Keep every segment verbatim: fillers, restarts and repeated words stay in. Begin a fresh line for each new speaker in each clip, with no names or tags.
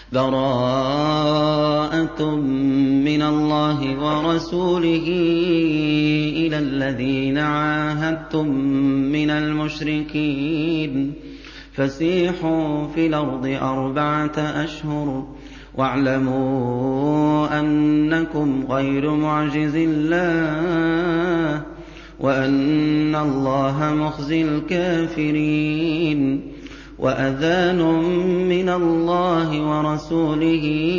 بَرَاءَةٌ مِّنَ اللَّهِ وَرَسُولِهِ إِلَى الَّذِينَ عَاهَدتُّم مِّنَ الْمُشْرِكِينَ فَسِيحُوا فِي الْأَرْضِ أَرْبَعَةَ أَشْهُرٍ وَاعْلَمُوا أَنَّكُمْ غَيْرُ مُعْجِزِي اللَّهِ وَأَنَّ اللَّهَ مُخْزِي الْكَافِرِينَ وَأَذَانٌ مِّنَ اللَّهِ وَرَسُولِهِ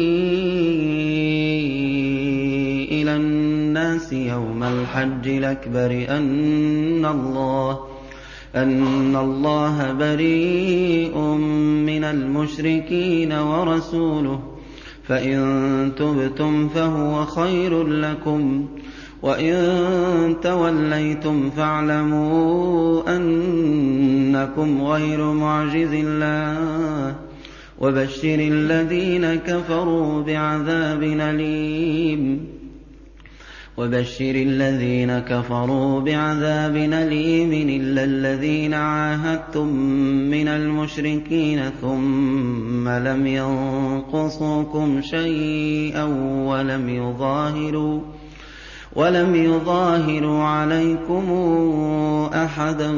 إِلَى النَّاسِ يَوْمَ الْحَجِّ الْأَكْبَرِ أَنَّ اللَّهَ أَنَّ اللَّهَ بَرِيءٌ مِّنَ الْمُشْرِكِينَ وَرَسُولُهُ فَإِن تُبْتُمْ فَهُوَ خَيْرٌ لَّكُمْ وَإِن تَوَلَّيْتُمْ فَاعْلَمُوا أَنَّكُمْ غَيْرُ مُعْجِزِي اللَّهِ وَبَشِّرِ الَّذِينَ كَفَرُوا بِعَذَابٍ أَلِيمٍ وَبَشِّرِ الَّذِينَ كَفَرُوا بِعَذَابٍ أَلِيمٍ إِلَّا الَّذِينَ عَاهَدتُّم مِّنَ الْمُشْرِكِينَ ثُمَّ لَمْ يَنقُصُوكُمْ شَيْئًا وَلَمْ يُظَاهِرُوا وَلَمْ يُظَاهِرُوا عَلَيْكُمْ أَحَدًا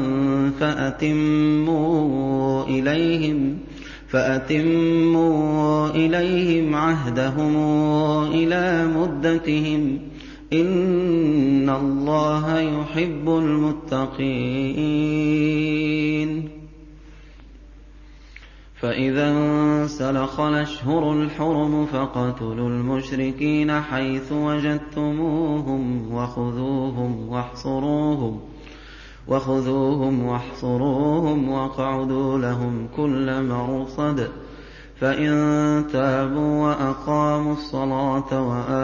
فَأَتِمُّوا إِلَيْهِمْ فَأَتِمُّوا إِلَيْهِمْ عَهْدَهُمْ إِلَىٰ مُدَّتِهِمْ ۚ إِنَّ اللَّهَ يُحِبُّ الْمُتَّقِينَ فَإِذَا انسَلَخَ الْأَشْهُرُ الْحُرُمُ فَاقْتُلُوا الْمُشْرِكِينَ حَيْثُ وَجَدتُّمُوهُمْ وَخُذُوهُمْ وَاحْصُرُوهُمْ وَاقْعُدُوا لَهُمْ كُلَّ مَرْصَدٍ فَإِن تَابُوا وَأَقَامُوا الصَّلَاةَ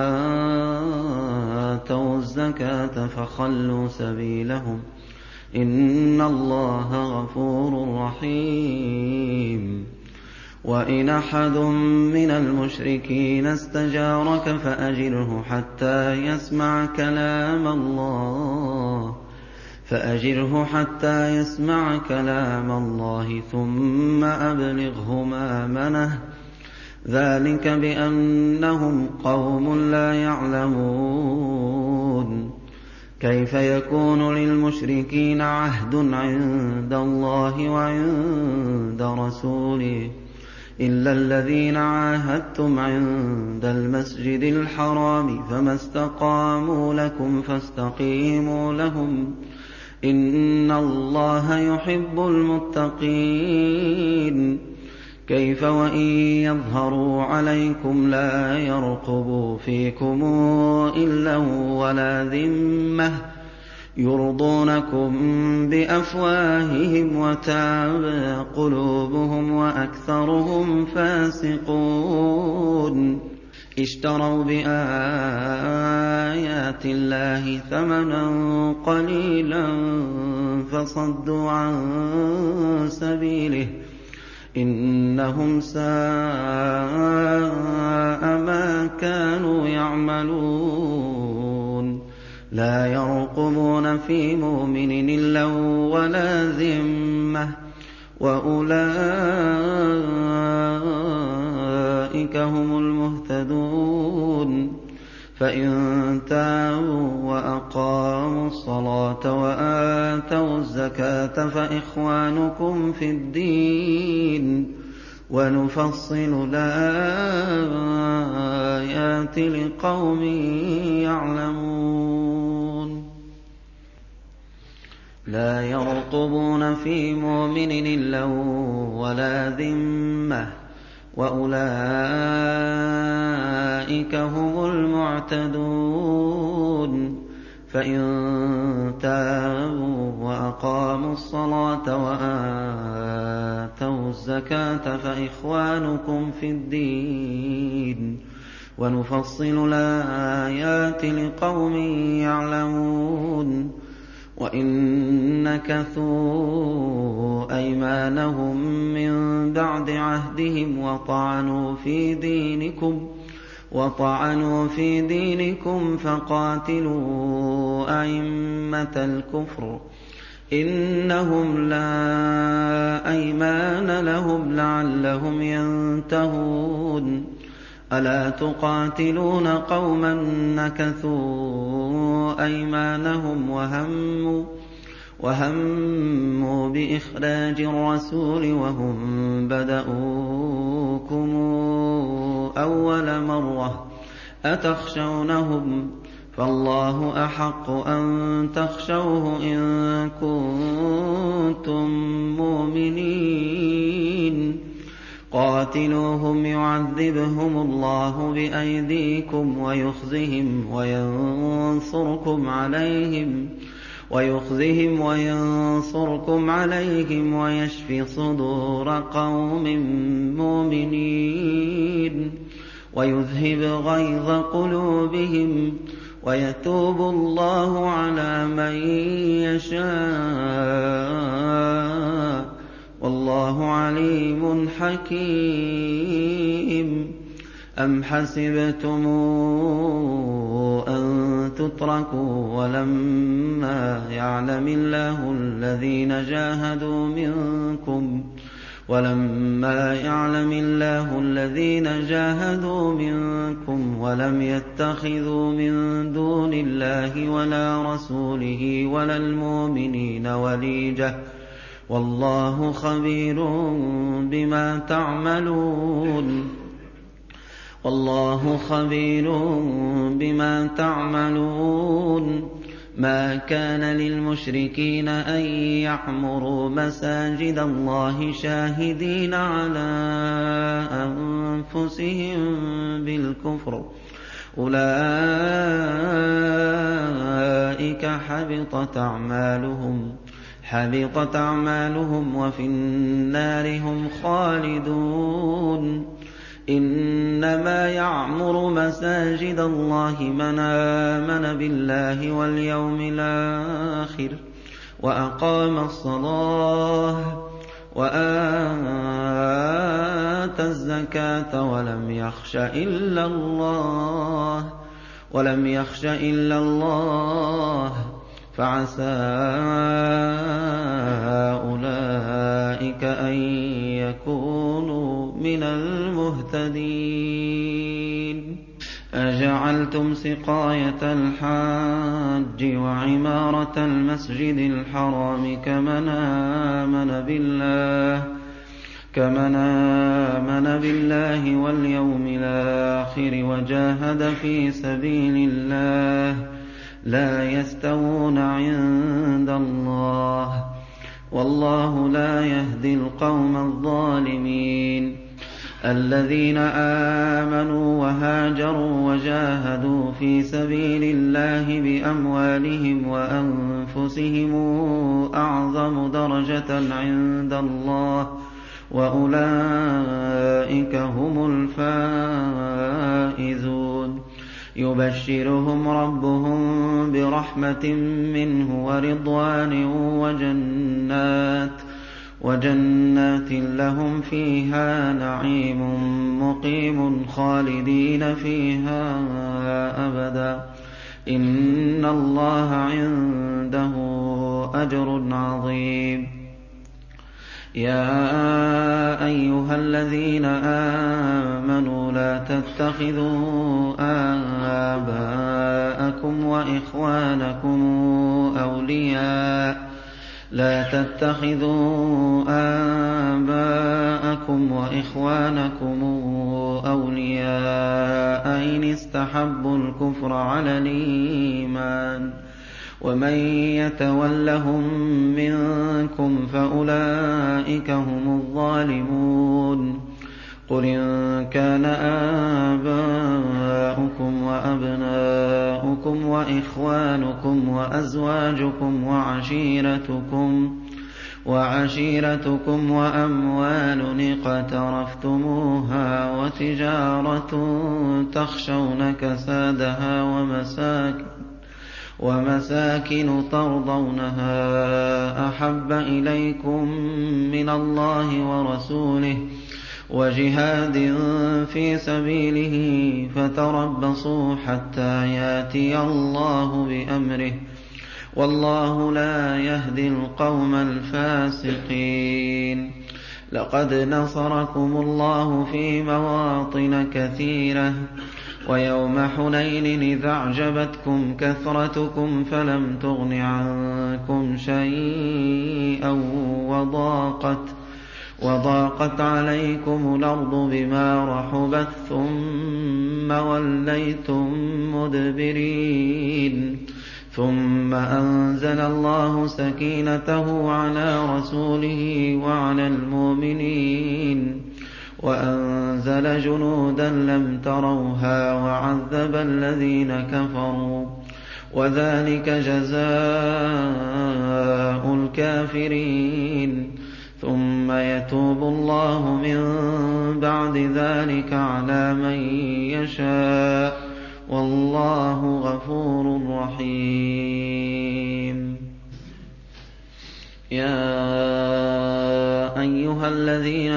وَآتَوُا الزَّكَاةَ فَخَلُّوا سَبِيلَهُمْ ۚ إِنَّ اللَّهَ غَفُورٌ رَّحِيمٌ وَإِنْ أَحَدٌ مِّنَ الْمُشْرِكِينَ اسْتَجَارَكَ فَأَجِرْهُ حَتَّىٰ يَسْمَعَ كَلَامَ اللَّهِ فَأَجِرْهُ حَتَّىٰ يَسْمَعَ كَلَامَ اللَّهِ ثُمَّ أَبْلِغْهُ مَأْمَنَهُ ۚ ذَٰلِكَ بِأَنَّهُمْ قَوْمٌ لَّا يَعْلَمُونَ كَيْفَ يَكُونُ لِلْمُشْرِكِينَ عَهْدٌ عِندَ اللَّهِ وَعِندَ رَسُولِهِ إِلَّا الَّذِينَ عَاهَدتُّمْ عِندَ الْمَسْجِدِ الْحَرَامِ فَمَا اسْتَقَامُوا لَكُمْ فَاسْتَقِيمُوا لَهُمْ ۚ إِنَّ اللَّهَ يُحِبُّ الْمُتَّقِينَ كَيْفَ وَإِن يَظْهَرُوا عَلَيْكُمْ لَا يَرْقُبُوا فِيكُمْ إِلًّا وَلَا ذِمَّةً يُرْضُونَكُم بِأَفْوَاهِهِمْ وَتَأْبَىٰ قُلُوبُهُمْ وَأَكْثَرُهُمْ فَاسِقُونَ اشْتَرَوْا بِآيَاتِ اللَّهِ ثَمَنًا قَلِيلًا فَصَدُّوا عَن سَبِيلِهِ ۚ إِنَّهُمْ سَاءَ مَا كَانُوا يَعْمَلُونَ لَا يَرْقُبُونَ فِي مُؤْمِنٍ إِلًّا وَلَا ذِمَّةً وَأُولَٰئِكَ هُمُ الْمُهْتَدُونَ فَإِن تَابُوا وَأَقَامُوا الصَّلَاةَ وَآتَوُا الزَّكَاةَ فَإِخْوَانُكُمْ فِي الدِّينِ وَنُفَصِّلُ الْآيَاتِ لِقَوْمٍ يَعْلَمُونَ لَا يَرْقُبُونَ فِي مُؤْمِنٍ إِلًّا وَلَا ذِمَّةً وَأُولَٰئِكَ هُمُ الْمُعْتَدُونَ فَإِن تَابُوا وَأَقَامُوا الصَّلَاةَ وَآتَوُا الزَّكَاةَ فَإِخْوَانُكُمْ فِي الدِّينِ وَنُفَصِّلُ الْآيَاتِ لِقَوْمٍ يَعْلَمُونَ وَإِن نَّكَثُوا أَيْمَانَهُم مِّن بَعْدِ عَهْدِهِمْ وَطَعَنُوا فِي دِينِكُمْ وَطَعَنُوا فِي دِينِكُمْ فَقَاتِلُوا أَئِمَّةَ الْكُفْرِ إنهم لا أيمان لهم لعلهم ينتهون ألا تقاتلون قوما نكثوا أيمانهم وهموا وهموا بإخراج الرسول وهم بدؤوكم أول مرة أتخشونهم فالله أحق أن تخشوه إن كنتم مؤمنين قاتلوهم يعذبهم الله بأيديكم ويخزهم وينصركم عليهم ويخزهم وينصركم عليهم ويشف صدور قوم مؤمنين ويذهب غيظ قلوبهم ويتوب الله على من يشاء والله عليم حكيم أم حسبتم أن تتركوا ولما يعلم الله الذين جاهدوا منكم ولما يعلم الله الذين جاهدوا منكم ولم يتخذوا من دون الله ولا رسوله ولا المؤمنين وليجة والله خبير بما تعملون والله خبير بما تعملون ما كان للمشركين أن يعمروا مساجد الله شاهدين على أنفسهم بالكفر أولئك حبطت أعمالهم حبطت أعمالهم وفي النار هم خالدون إنما يعمر مساجد الله من آمن بالله واليوم الآخر وأقام الصلاة وآتى الزكاة ولم يخش إلا الله ولم يخش إلا الله فعسى أولئك أن يكونوا من المهتدين أجعلتم سقاية الحاج وعمارة المسجد الحرام كمن آمن بالله كمن آمن بالله واليوم الآخر وجاهد في سبيل الله لا يستوون عند الله والله لا يهدي القوم الظالمين الذين آمنوا وهاجروا وجاهدوا في سبيل الله بأموالهم وأنفسهم أعظم درجة عند الله وأولئك هم الفائزون يبشرهم ربهم برحمة منه ورضوان وجنات وجنات لهم فيها نعيم مقيم خالدين فيها أبدا إن الله عنده أجر عظيم يا أيها الذين آمنوا لا تتخذوا آباءكم وإخوانكم أولياء لا تتخذوا آباءكم وإخوانكم أولياء إن استحبوا الكفر على الإيمان ومن يتولهم منكم فأولئك هم الظالمون قل إن كان آباؤكم وأبناؤكم وإخوانكم وأزواجكم وعشيرتكم وعشيرتكم وأموال اقترفتموها وتجارة تخشون كسادها ومساكن ومساكن ترضونها أحب إليكم من الله ورسوله وجهاد في سبيله فتربصوا حتى ياتي الله بأمره والله لا يهدي القوم الفاسقين. لقد نصركم الله في مواطن كثيرة ويوم حنين إذ أعجبتكم كثرتكم فلم تغن عنكم شيئا وضاقت, وضاقت عليكم الأرض بما رحبت ثم وليتم مدبرين ثم أنزل الله سكينته على رسوله وعلى المؤمنين وأنزل جنودا لم تروها وعذب الذين كفروا وذلك جزاء الكافرين ثم يتوب الله من بعد ذلك على من يشاء والله غفور رحيم. يا أيها الذين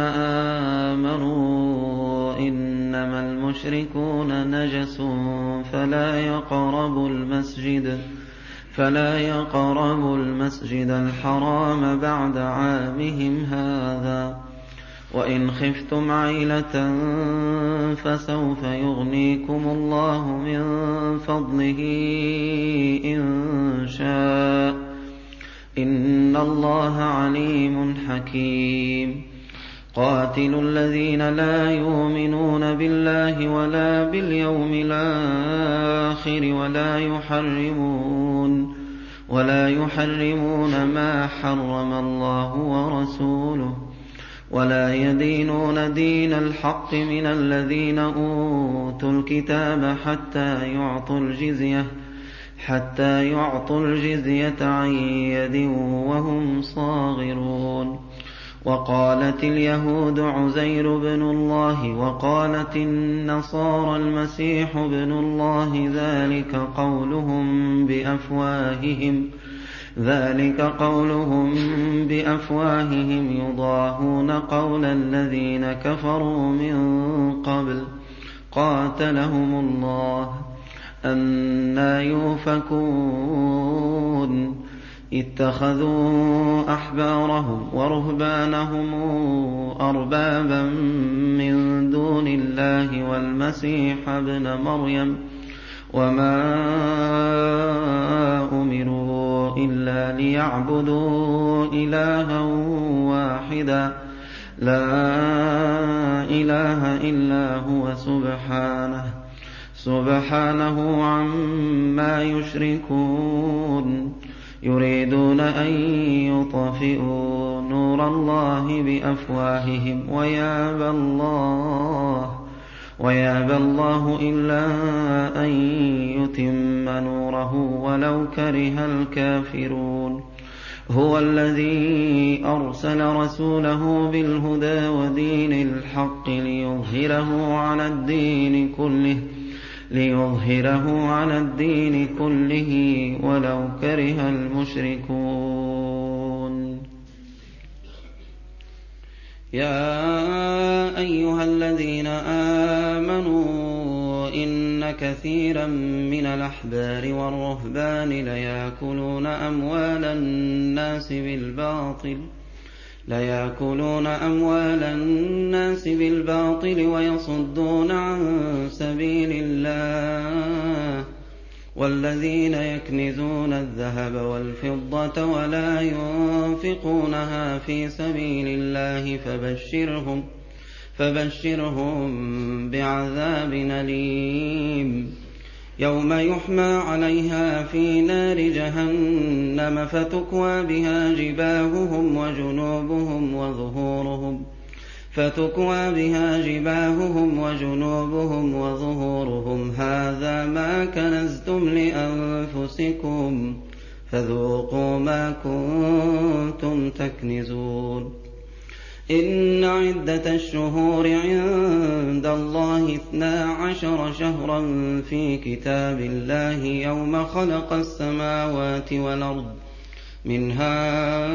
آمنوا إنما المشركون نجس فلا يقربوا المسجد فلا يقربوا المسجد الحرام بعد عامهم هذا وإن خفتم عيلة فسوف يغنيكم الله من فضله إن شاء إن الله عليم حكيم. قاتلوا الذين لا يؤمنون بالله ولا باليوم الآخر ولا يحرمون ولا يحرمون ما حرم الله ورسوله ولا يدينون دين الحق من الذين أوتوا الكتاب حتى يعطوا الجزية حتى يعطوا الجزية عن يد وهم صاغرون. وقالت اليهود عزير بن الله وقالت النصارى المسيح بن الله ذلك قولهم بأفواههم ذلك قولهم بأفواههم يضاهون قول الذين كفروا من قبل قاتلهم الله أنى يؤفكون. اتخذوا أحبارهم ورهبانهم أربابا من دون الله والمسيح ابن مريم وما أمروا إلا ليعبدوا إلها واحدا لا إله إلا هو سبحانه سبحانه عما يشركون. يريدون أن يطفئوا نور الله بأفواههم ويابى الله ويابى الله إلا أن يتم نوره ولو كره الكافرون. هو الذي أرسل رسوله بالهدى ودين الحق ليظهره على الدين كله ليظهره على الدين كله ولو كره المشركون. يا أيها الذين آمنوا إن كثيرا من الأحبار والرهبان ليأكلون أموال الناس بالباطل ليأكلون أموال الناس بالباطل ويصدون عن سبيل الله والذين يكنزون الذهب والفضة ولا ينفقونها في سبيل الله فبشرهم فبشرهم بعذاب أليم. يوم يحمى عليها في نار جهنم فتكوى بها جباههم وجنوبهم وظهورهم فتكوى بها جباههم وجنوبهم وظهورهم هذا ما كنزتم لأنفسكم فذوقوا ما كنتم تكنزون. إن عدة الشهور عند الله اثنا عشر شهرا في كتاب الله يوم خلق السماوات والأرض منها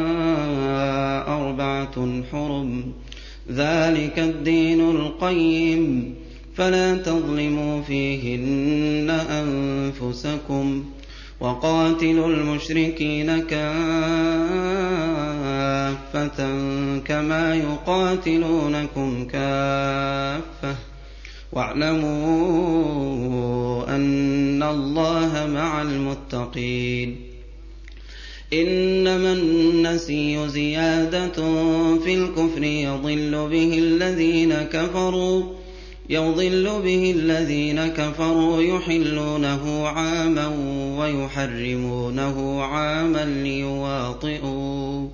أربعة حرم ذلك الدين القيم فلا تظلموا فيهن أنفسكم وقاتلوا المشركين كافة كما يقاتلونكم كافة واعلموا أن الله مع المتقين. إنما النسي زيادة في الكفر يضل به الذين كفروا يضل به الذين كفروا يحلونه عاما ويحرمونه عاما ليواطئوا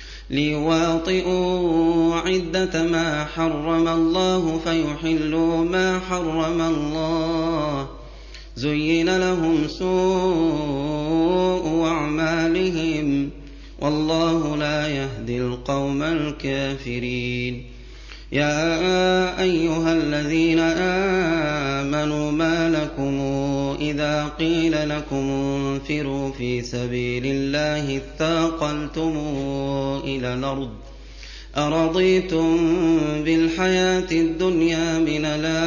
ليواطئوا عدة ما حرم الله فيحلوا ما حرم الله. زين لهم سوء أعمالهم والله لا يهدي القوم الكافرين. يا أيها الذين آمنوا ما لكم إذا قيل لكم انفروا في سبيل الله اثاقلتم إلى الأرض أرضيتم بالحياة الدنيا من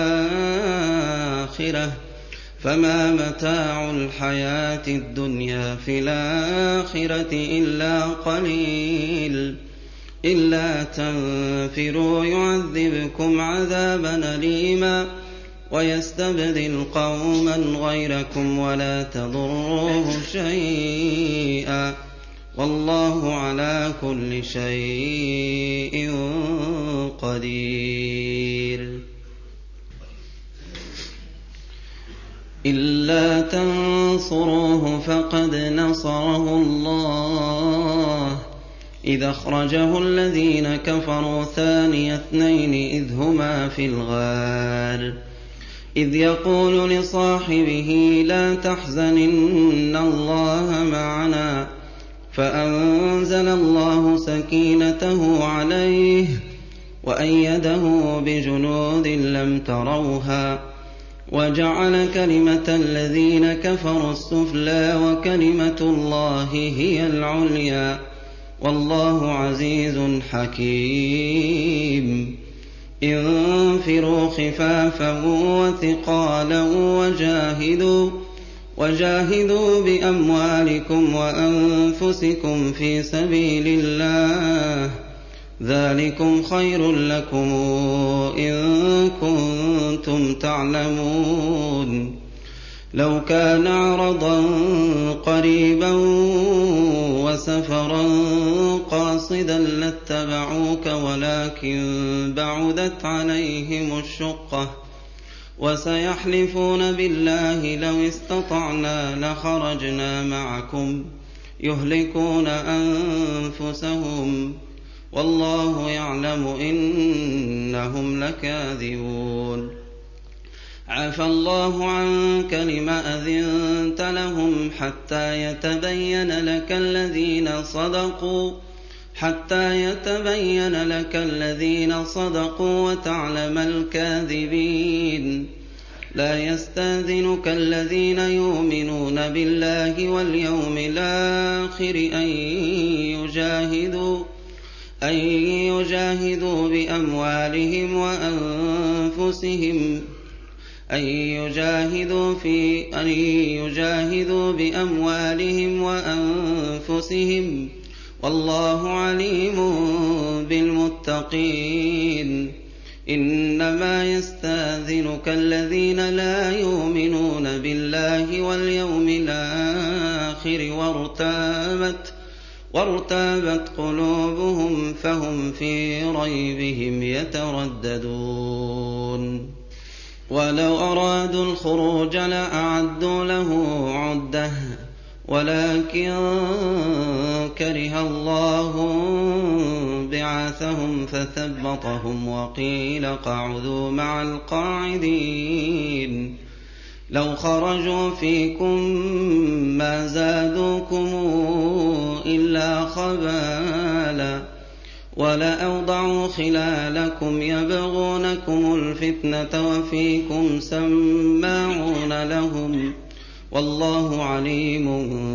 الآخرة فما متاع الحياة الدنيا في الآخرة إلا قليل. إلا تنفروا يعذبكم عذابا أليما ويستبدل قوما غيركم ولا تضروه شيئا والله على كل شيء قدير. إلا تنصروه فقد نصره الله إذ أخرجه الذين كفروا ثاني اثنين إذ هما في الغار إذ يقول لصاحبه لا تحزن إن الله معنا فأنزل الله سكينته عليه وأيده بجنود لم تروها وجعل كلمة الذين كفروا السفلى وكلمة الله هي العليا والله عزيز حكيم. انفروا خفافا وثقالا وجاهدوا وجاهدوا بأموالكم وأنفسكم في سبيل الله ذلكم خير لكم إن كنتم تعلمون. لو كان عرضا قريبا وسفرا قاصدا لاتبعوك ولكن بعدت عليهم الشقة وسيحلفون بالله لو استطعنا لخرجنا معكم يهلكون أنفسهم والله يعلم إنهم لكاذبون. عفى الله عنك لما أذنت لهم حتى يتبين لك الذين صدقوا حتى يتبين لك الذين صدقوا وتعلم الكاذبين. لا يستأذنك الذين يؤمنون بالله واليوم الآخر أن يجاهدوا أن يجاهدوا بأموالهم وأنفسهم أن يجاهدوا في أن يجاهدوا بأموالهم وأنفسهم والله عليم بالمتقين. إنما يستأذنك الذين لا يؤمنون بالله واليوم الآخر وارتابت وارتابت قلوبهم فهم في ريبهم يترددون. ولو أرادوا الخروج لأعدوا له عدة ولكن كره الله بعاثهم فثبطهم وقيل اقعدوا مع القاعدين. لو خرجوا فيكم ما زادوكم إلا خبالا ولأوضعوا خلالكم يبغونكم الفتنة وفيكم سماعون لهم والله عليم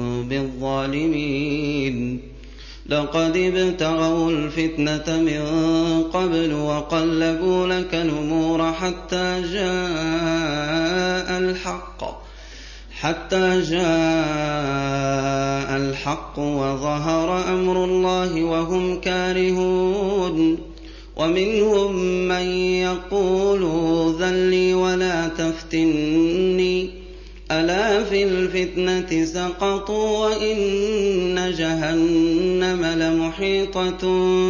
بالظالمين. لقد ابتغوا الفتنة من قبل وقلبوا لك الأمور حتى جاء الحق حتى جاء الحق وظهر أمر الله وهم كارهون ومنهم من يقول ائذن لي ولا تفتني ألا في الفتنة سقطوا وإن جهنم لمحيطة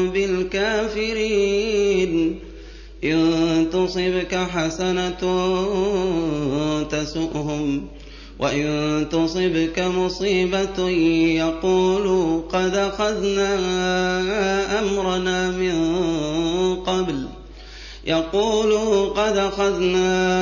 بالكافرين إن تصبك حسنة تسؤهم وإن تصبك مصيبة يقولوا قد أخذنا أمرنا من قبل يقولوا قد أخذنا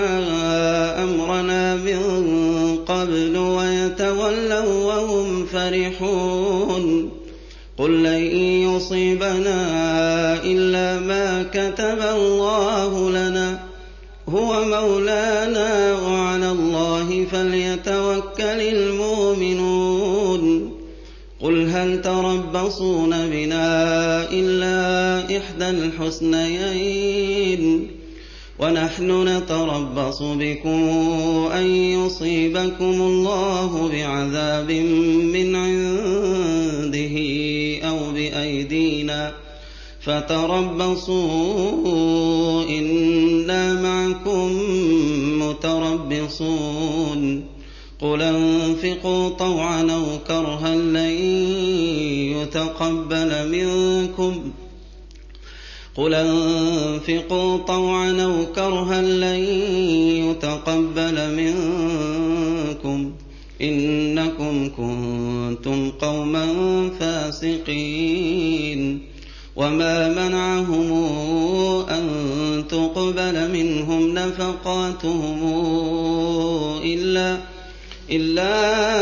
أمرنا من قبل ويتولوا وهم فرحون قل لن يصيبنا إلا ما كتب الله لنا هو مولانا وعلى الله فليتوكل المؤمنون قل هل تربصون بنا إلا إحدى الحسنيين ونحن نتربص بكم أن يصيبكم الله بعذاب من عنده أو بأيدينا فتربصوا إنا معكم متربصون قل انفقوا طوعا أو كرها لن يتقبل منكم قل انفقوا طوعا أو كرها لن يتقبل منكم إنكم كنتم قوما فاسقين وما منعهم أن تقبل منهم نفقاتهم إلا إلا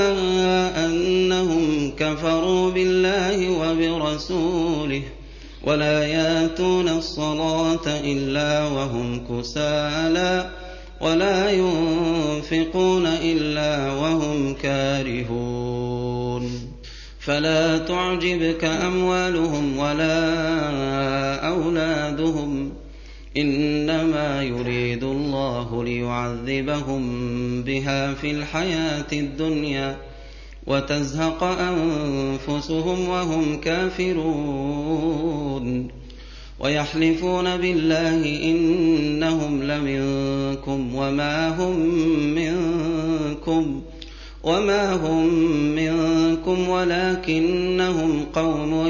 أنهم كفروا بالله وبرسوله ولا ياتون الصلاة إلا وهم كسالى ولا ينفقون إلا وهم كارهون فلا تعجبك أموالهم ولا أولادهم إنما يريد الله ليعذبهم بها في الحياة الدنيا وتزهق أنفسهم وهم كافرون ويحلفون بالله إنهم لمنكم وما هم منكم وما هم منكم ولكنهم قوم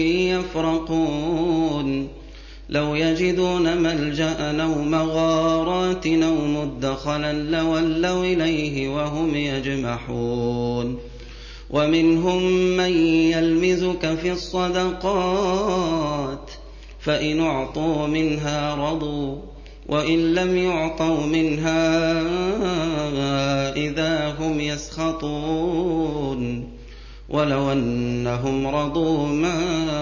يفرقون لو يجدون ملجأ أو مغارات أو مدخلا لولوا إليه وهم يجمحون ومنهم من يلمزك في الصدقات فإن أعطوا منها رضوا وإن لم يعطوا منها إذا هم يسخطون ولو أنهم رضوا ما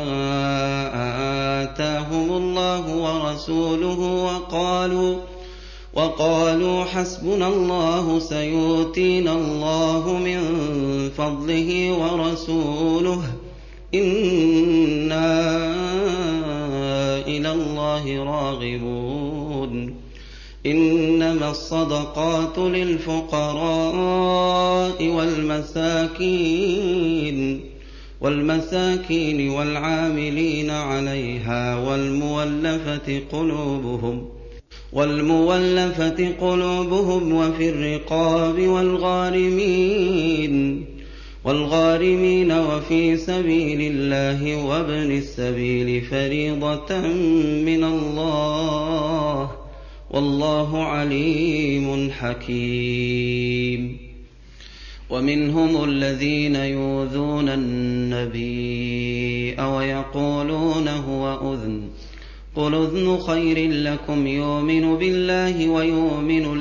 آتاهم الله ورسوله وقالوا وقالوا حسبنا الله سيؤتينا الله من فضله ورسوله إنا إلى الله راغبون إنما الصدقات للفقراء والمساكين والمساكين والعاملين عليها والمولفة قلوبهم والمولفة قلوبهم وفي الرقاب والغارمين والغارمين وفي سبيل الله وابن السبيل فريضة من الله والله عليم حكيم ومنهم الذين يؤذون النبي ويقولون هو أذن قل أذن خير لكم يؤمن بالله ويؤمن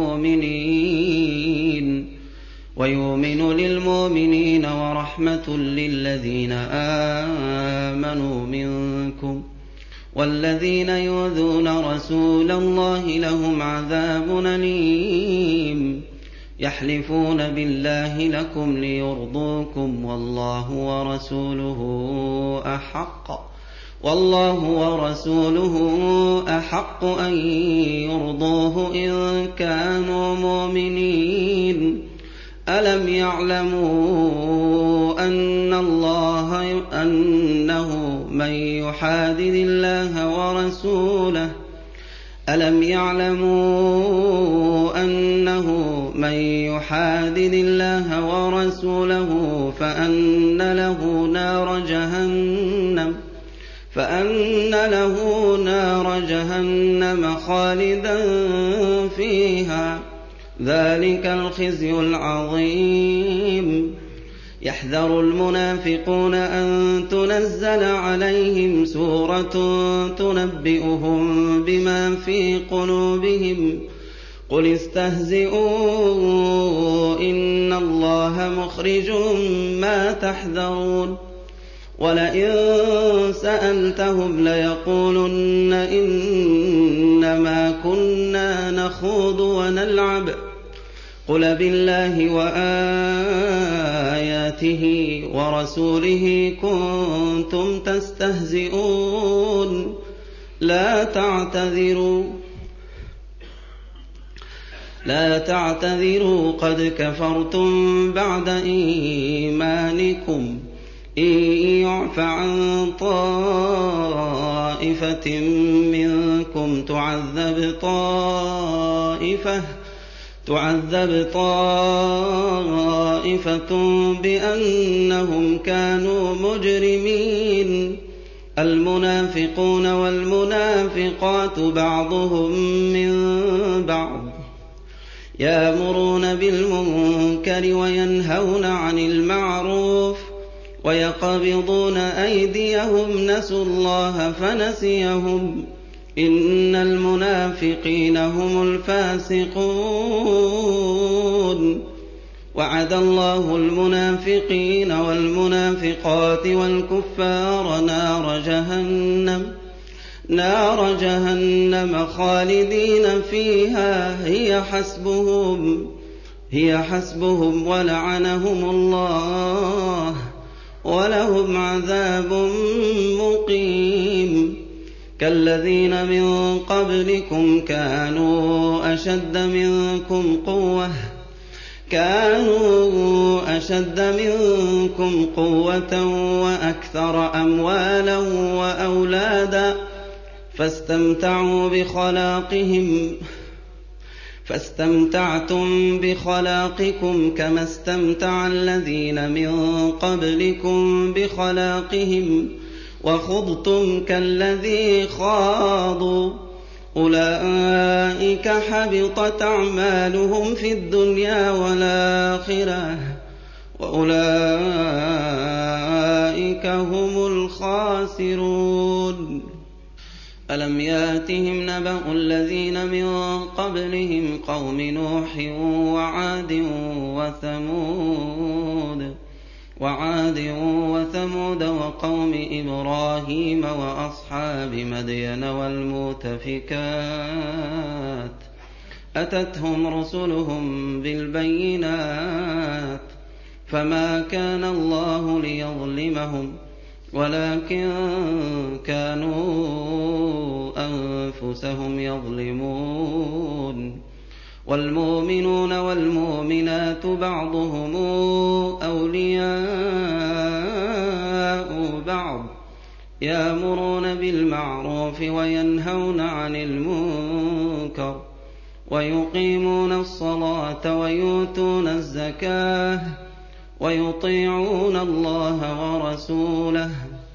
للمؤمنين ويؤمن للمؤمنين ورحمة للذين آمنوا منكم والذين يؤذون رسول الله لهم عذاب أليم يحلفون بالله لكم ليرضوكم والله ورسوله أحق والله ورسوله أحق أن يرضوه إن كانوا مؤمنين ألم يعلموا أن الله أنه من يحادد الله ورسوله ألم يعلموا أنه من يحادد الله ورسوله فأن له نار جهنم فأن له نار جهنم خالدا فيها ذلك الخزي العظيم يحذر المنافقون أن تنزل عليهم سورة تنبئهم بما في قلوبهم قل استهزئوا إن الله مخرج ما تحذرون ولئن سألتهم ليقولن إنما كنا نخوض ونلعب قل بالله وآياته ورسوله كنتم تستهزئون لا تعتذروا لا تعتذروا قد كفرتم بعد إيمانكم إن يعف عن طائفة منكم تعذب طائفة تعذب طائفة بأنهم كانوا مجرمين المنافقون والمنافقات بعضهم من بعض يأمرون بالمنكر وينهون عن المعروف ويقبضون أيديهم نسوا الله فنسيهم إن المنافقين هم الفاسقون وعد الله المنافقين والمنافقات والكفار نار جهنم نار جهنم خالدين فيها هي حسبهم هي حسبهم ولعنهم الله ولهم عذاب مقيم كالذين من قبلكم كانوا أشد منكم قوة كانوا أشد منكم قوة وأكثر أموالا وأولادا فاستمتعوا بخلاقهم فاستمتعتم بخلاقكم كما استمتع الذين من قبلكم بخلاقهم وخضتم كالذي خاضوا أولئك حبطت أعمالهم في الدنيا والآخرة وأولئك هم الخاسرون ألم ياتهم نبأ الذين من قبلهم قوم نوح وعاد وثمود وعاد وثمود وقوم إبراهيم وأصحاب مدين والمؤتفكات أتتهم رسلهم بالبينات فما كان الله ليظلمهم ولكن كانوا أنفسهم يظلمون والمؤمنون والمؤمنات بعضهم أولياء بعض يأمرون بالمعروف وينهون عن المنكر ويقيمون الصلاة ويؤتون الزكاة ويطيعون الله ورسوله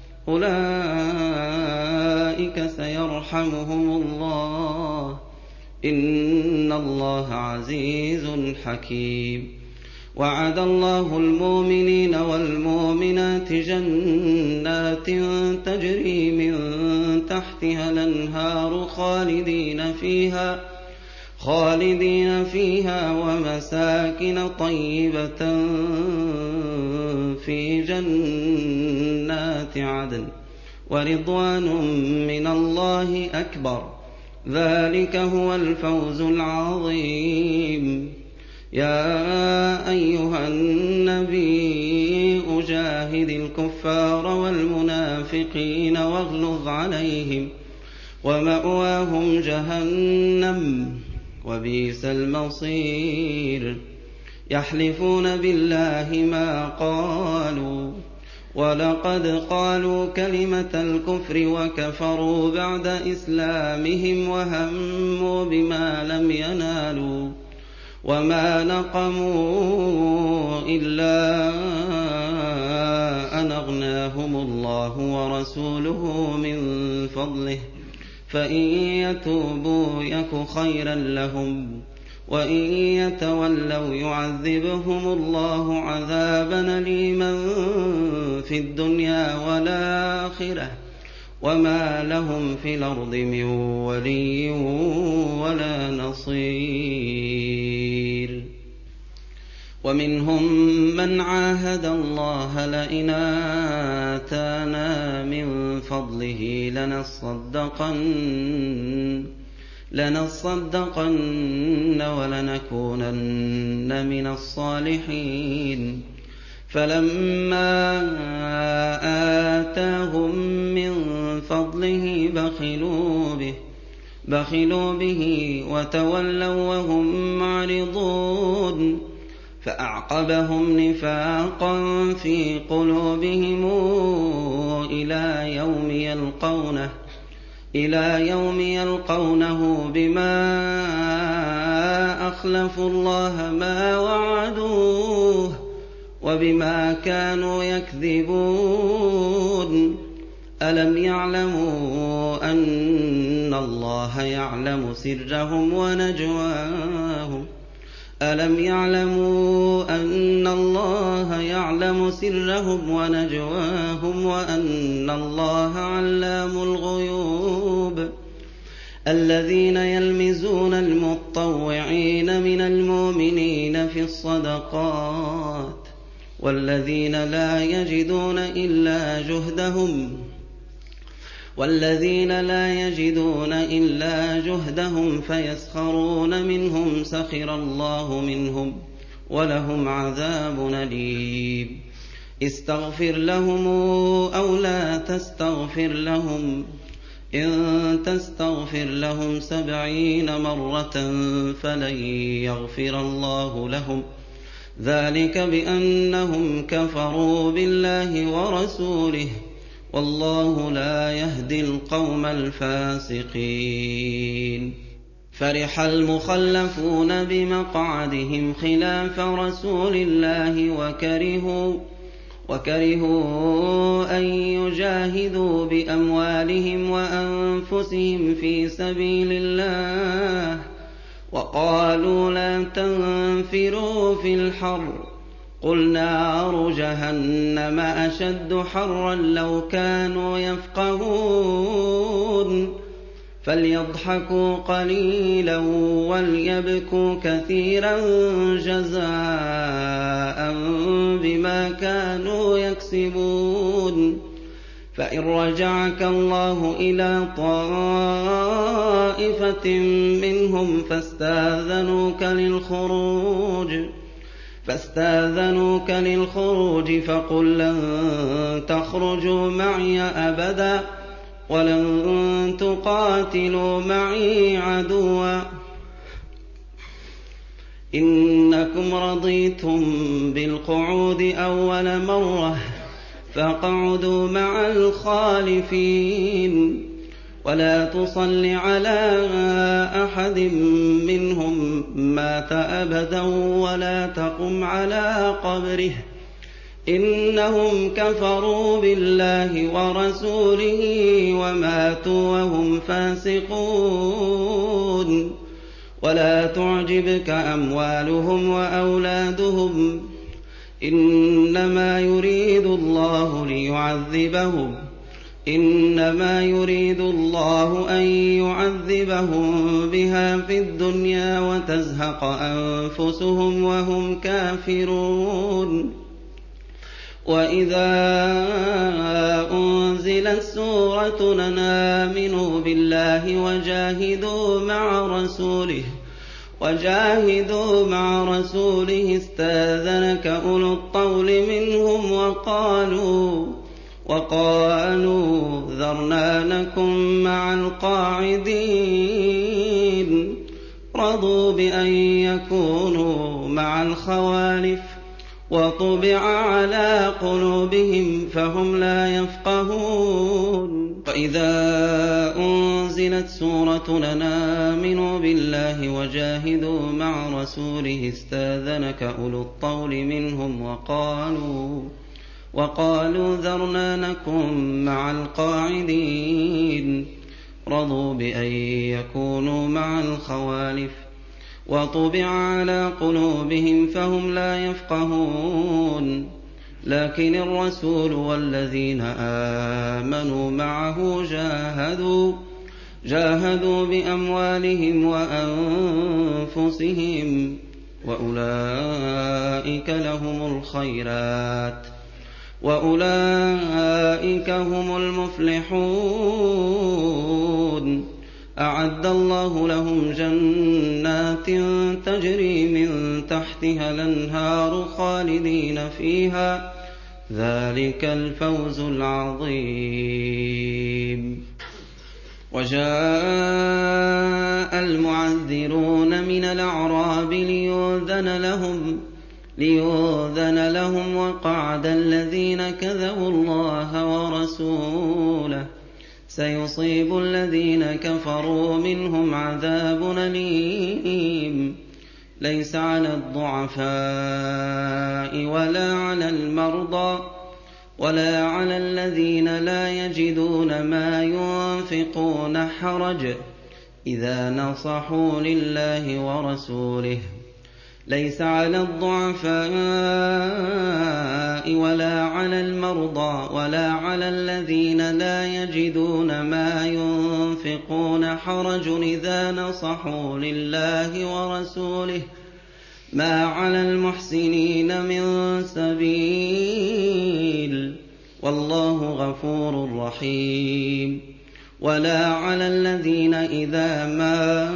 أولئك سيرحمهم الله إن الله عزيز حكيم وعد الله المؤمنين والمؤمنات جنات تجري من تحتها الأنهار خالدين فيها خالدين فيها ومساكن طيبة في جنات عدن ورضوان من الله أكبر ذلك هو الفوز العظيم يا أيها النبي جاهد الكفار والمنافقين واغلظ عليهم ومأواهم جهنم وبئس المصير يحلفون بالله ما قالوا ولقد قالوا كلمة الكفر وكفروا بعد إسلامهم وهموا بما لم ينالوا وما نقموا إلا أن أغناهم الله ورسوله من فضله فإن يتوبوا يك خيرا لهم وإن يتولوا يعذبهم الله عذابا أليما في الدنيا والآخرة وما لهم في الأرض من ولي ولا نصير. ومنهم من عاهد الله لئن آتانا من فضله لنصدقن لنصدقن ولنكونن من الصالحين فلما آتاهم من فضله بخلوا به بخلوا به وتولوا وهم معرضون فأعقبهم نفاقا في قلوبهم إلى يوم يلقونه إلى يوم يلقونه بما أخلفوا الله ما وعدوه وبما كانوا يكذبون. ألم يعلموا أن الله يعلم سرهم ونجواهم ألم يعلموا أن الله يعلم سرهم ونجواهم وأن الله علام الغيوب. الذين يلمزون المطوعين من المؤمنين في الصدقات والذين لا يجدون إلا جهدهم والذين لا يجدون إلا جهدهم فيسخرون منهم سخر الله منهم ولهم عذاب أليم. استغفر لهم أو لا تستغفر لهم إن تستغفر لهم سبعين مرة فلن يغفر الله لهم ذلك بأنهم كفروا بالله ورسوله والله لا يهدي القوم الفاسقين. فرح المخلفون بمقعدهم خلاف رسول الله وكرهوا وكرهوا أن يجاهدوا بأموالهم وأنفسهم في سبيل الله وقالوا لا تنفروا في الحر قل نار جهنم أشد حرا لو كانوا يفقهون. فليضحكوا قليلا وليبكوا كثيرا جزاء بما كانوا يكسبون. فإن رجعك الله إلى طائفة منهم فاستاذنوك للخروج فاستاذنوك للخروج فقل لن تخرجوا معي أبدا ولن تقاتلوا معي عدوا إنكم رضيتم بالقعود أول مرة فاقعدوا مع الخالفين ولا تصل على أحد منهم مات أبدا ولا تقم على قبره إنهم كفروا بالله ورسوله وماتوا وهم فاسقون. ولا تعجبك أموالهم وأولادهم إنما يريد الله ليعذبهم إنما يريد الله أن يعذبهم بها في الدنيا وتزهق أنفسهم وهم كافرون. وإذا أنزلت سورة أن آمنوا بالله وجاهدوا مع رسوله وجاهدوا مع رسوله استاذنك أولو الطول منهم وقالوا وقالوا ذرنا نكن مع القاعدين رضوا بأن يكونوا مع الخوالف وطبع على قلوبهم فهم لا يفقهون وإذا أنزلت سورة أن آمنوا بالله وجاهدوا مع رسوله استاذنك أولو الطول منهم وقالوا وقالوا ذرنا نكن مع القاعدين رضوا بأن يكونوا مع الخوالف وطبع على قلوبهم فهم لا يفقهون لكن الرسول والذين آمنوا معه جاهدوا جاهدوا بأموالهم وأنفسهم وأولئك لهم الخيرات وأولئك هم المفلحون أعد الله لهم جنات تجري من تحتها الأنهار خالدين فيها ذلك الفوز العظيم وجاء المعذرون من الأعراب ليؤذن لهم ليؤذن لهم وقعد الذين كذبوا الله ورسوله سيصيب الذين كفروا منهم عذاب أليم ليس على الضعفاء ولا على المرضى ولا على الذين لا يجدون ما ينفقون حرج إذا نصحوا لله ورسوله ليس على الضعفاء ولا على المرضى ولا على الذين لا يجدون ما ينفقون حرج إذا نصحوا لله ورسوله ما على المحسنين من سبيل والله غفور رحيم ولا على الذين إذا ما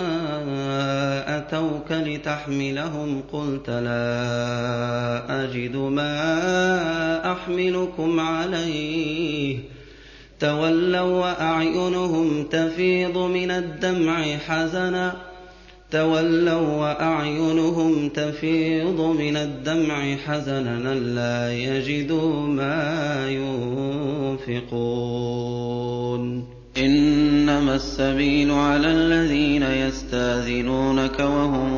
أتوك لتحملهم قلت لا أجد ما أحملكم عليه تولوا وأعينهم تفيض من الدمع حزنا تولوا وأعينهم تفيض من الدمع حزنا لا يجدوا ما ينفقون إنما السبيل على الذين يستاذنونك وهم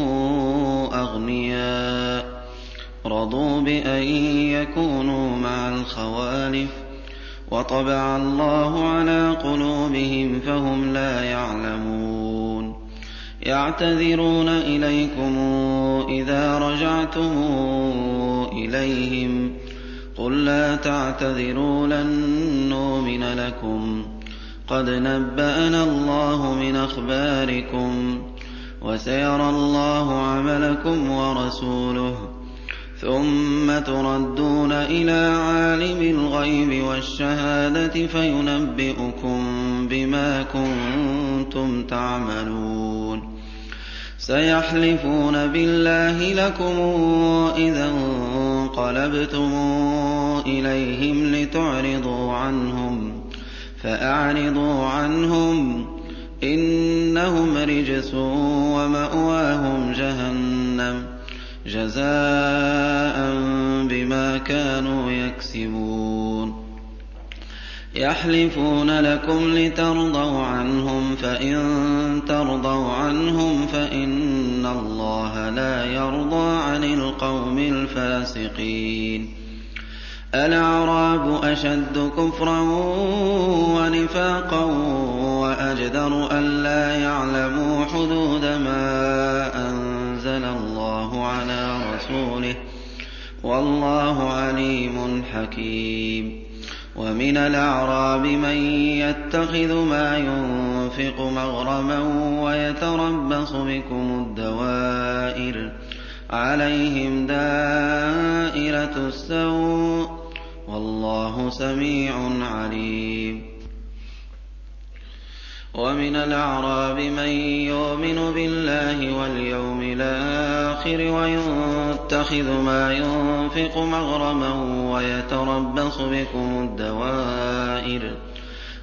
أغنياء رضوا بأن يكونوا مع الخوالف وطبع الله على قلوبهم فهم لا يعلمون يعتذرون إليكم إذا رجعتم إليهم قل لا تعتذروا لن نؤمن لكم قد نبأنا الله من أخباركم وسيرى الله عملكم ورسوله ثم تردون إلى عالم الغيب والشهادة فينبئكم بما كنتم تعملون سيحلفون بالله لكم إذا انقلبتم إليهم لتعرضوا عنهم فأعرضوا عنهم إنهم رجس ومأواهم جهنم جزاء بما كانوا يكسبون يحلفون لكم لترضوا عنهم فإن ترضوا عنهم فإن الله لا يرضى عن القوم الفاسقين الأعراب أشد كفرا ونفاقا وأجدر ألا يعلموا حدود ما أنزل الله على رسوله والله عليم حكيم ومن الأعراب من يتخذ ما ينفق مغرما ويتربص بكم الدوائر عليهم دائرة السوء والله سميع عليم ومن الأعراب من يؤمن بالله واليوم الآخر ويتخذ ما ينفق مغرما ويتربص بكم الدوائر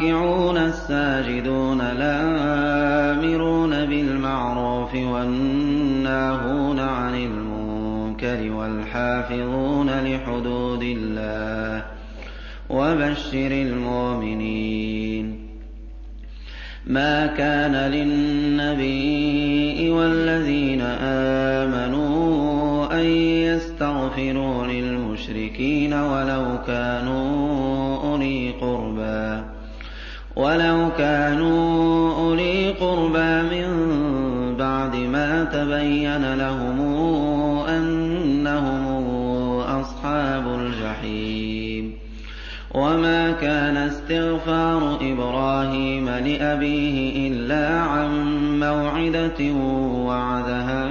الراكعون الساجدون الآمرون بالمعروف والناهون عن المنكر والحافظون لحدود الله وبشر المؤمنين. ما كان للنبي والذين آمنوا أن يستغفروا للمشركين ولو كانوا أولي قربى ولو كانوا أولي قربى من بعد ما تبين لهم أنهم أصحاب الجحيم. وما كان استغفار إبراهيم لأبيه إلا عن موعدة وعدها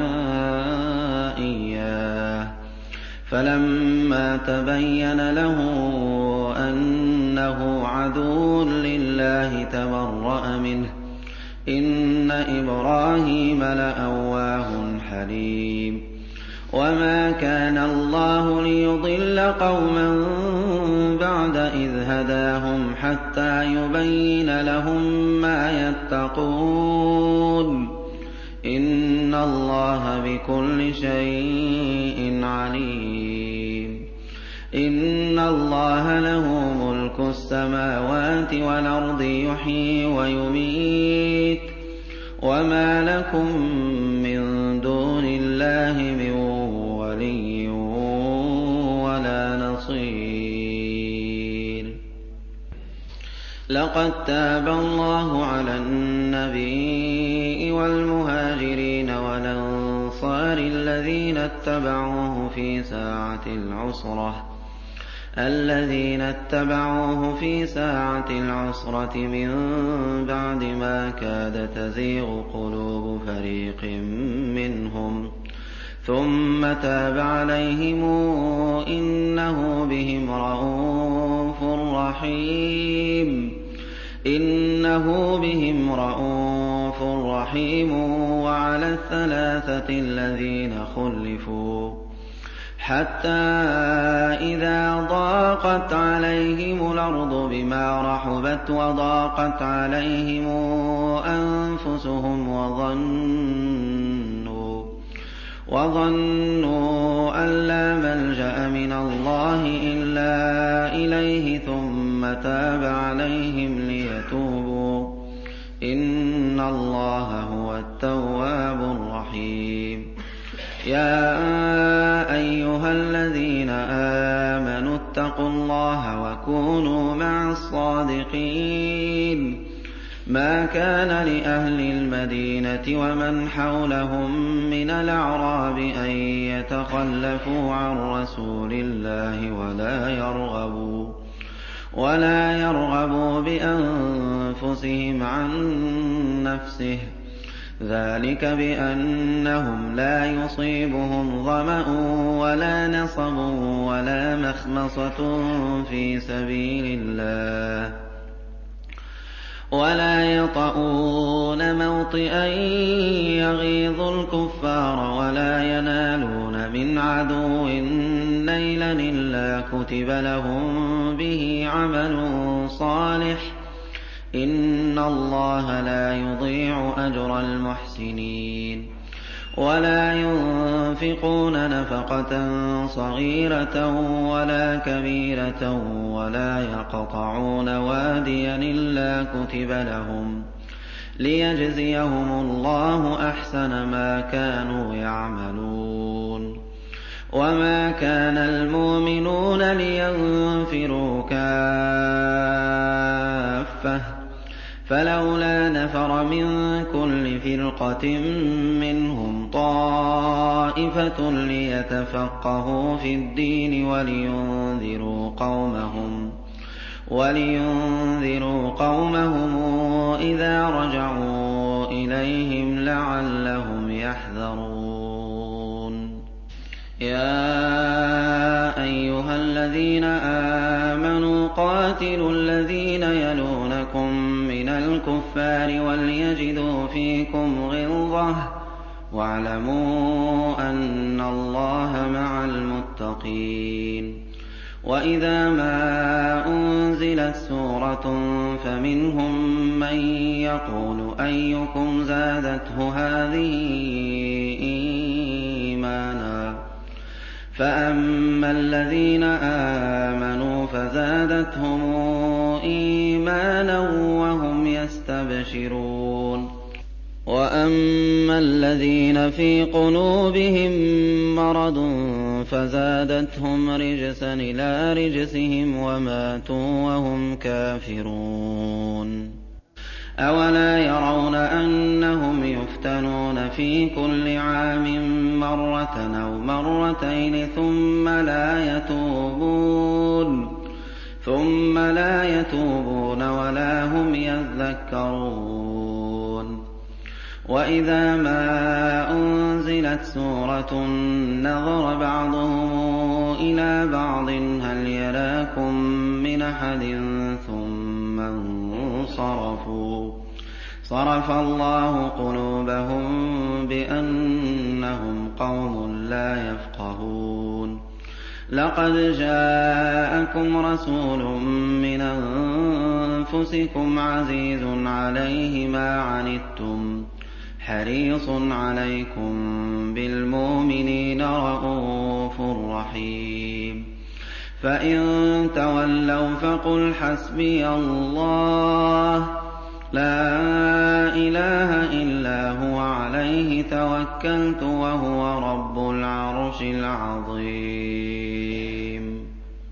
إياه فلما تبين له أنه عدو لله تبرأ منه إن إبراهيم لأواه حليم. وما كان الله ليضل قوما بعد إذ هداهم حتى يبين لهم ما يتقون إن الله بكل شيء عليم. إن الله له ملك السماوات والأرض يحيي ويميت وما لكم من دون الله من ولي ولا نصير. لقد تاب الله على النبي والمهاجرين والأنصار الذين اتبعوه في ساعة العسرة الذين اتبعوه في ساعة العسرة من بعد ما كاد تزيغ قلوب فريق منهم ثم تاب عليهم إنه بهم رءوف رحيم. إنه بهم رءوف رحيم. وعلى الثلاثة الذين خلفوا حتى إذا ضاقت عليهم الأرض بما رحبت وضاقت عليهم أنفسهم وظنوا وظنوا أن لا ملجأ من الله إلا إليه ثم تاب عليهم ليتوبوا إن الله هو التواب الرحيم. يا أيها الذين آمنوا اتقوا الله وكونوا مع الصادقين. ما كان لأهل المدينة ومن حولهم من الأعراب أن يتخلفوا عن رسول الله ولا يرغبوا ولا يرغبوا بأنفسهم عن نفسه ذلك بأنهم لا يصيبهم ظمأ ولا نصب ولا مخمصة في سبيل الله ولا يطؤون موطئا يغيظ الكفار ولا ينالون من عدو نيلا إلا كتب لهم به عمل صالح إن الله لا يضيع أجر المحسنين. ولا ينفقون نفقة صغيرة ولا كبيرة ولا يقطعون واديا إلا كتب لهم ليجزيهم الله أحسن ما كانوا يعملون. وما كان المؤمنون لينفروا كافة فلولا نفر من كل فرقة منهم طائفة ليتفقهوا في الدين ولينذروا قومهم ولينذروا قومهم إذا رجعوا إليهم لعلهم يحذرون. يا أيها الذين آمنوا قاتلوا الذين يلونكم من الكفار وليجدوا فيكم غلظة واعلموا أن الله مع المتقين. وَإِذَا مَا أُنزِلَتْ سُورَةٌ فَمِنْهُم مَّن يَقُولُ أَيُّكُمْ زَادَتْهُ هَٰذِهِ إِيمَانًا ۚ فَأَمَّا الَّذِينَ آمَنُوا فَزَادَتْهُمْ إِيمَانًا وَهُمْ يَسْتَبْشِرُونَ وَأَمَّا الَّذِينَ فِي قُلُوبِهِم مَّرَضٌ فَزَادَتْهُمْ رِجْسًا إِلَىٰ رِجْسِهِمْ وَمَاتُوا وَهُمْ كَافِرُونَ أَوَلَا يَرَوْنَ أَنَّهُمْ يُفْتَنُونَ فِي كُلِّ عَامٍ مَّرَّةً أَوْ مَرَّتَيْنِ ثُمَّ لَا يَتُوبُونَ ثُمَّ لَا يَتُوبُونَ وَلَا هُمْ يَذَّكَّرُونَ وَإِذَا مَا أُنزِلَتْ سُورَةٌ نَّظَرَ بَعْضُهُمْ إِلَىٰ بَعْضٍ هَلْ يَرَاكُم مِّنْ أَحَدٍ ثُمَّ انصَرَفُوا صَرَفَ اللَّهُ قُلُوبَهُم بِأَنَّهُمْ قَوْمٌ لَّا يَفْقَهُونَ لَقَدْ جَاءَكُمْ رَسُولٌ مِّنْ أَنفُسِكُمْ عَزِيزٌ عَلَيْهِ مَا عَنِتُّمْ حَرِيصٌ عَلَيْكُم بِالْمُؤْمِنِينَ رَءُوفٌ رَّحِيمٌ فَإِن تَوَلَّوْا فَقُلْ حَسْبِيَ اللَّهُ لَا إِلَٰهَ إِلَّا هُوَ عَلَيْهِ تَوَكَّلْتُ وَهُوَ رَبُّ الْعَرْشِ الْعَظِيمِ